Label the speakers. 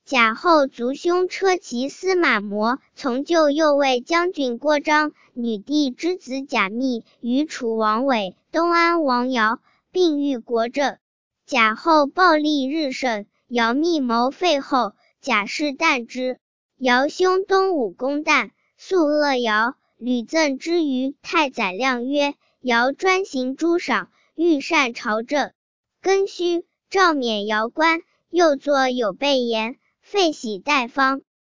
Speaker 1: 贾后族兄车骑司马模从救右卫将军郭彰女弟之子贾密与楚王伟、东安王尧并欲国政。贾后暴力日盛，尧密谋废后，贾氏惮之。尧兄东武公旦素恶尧，屡赠之于太宰亮曰：尧专行诸赏，欲擅朝政。庚戌，诏免尧官，又作有备言，废徙代方。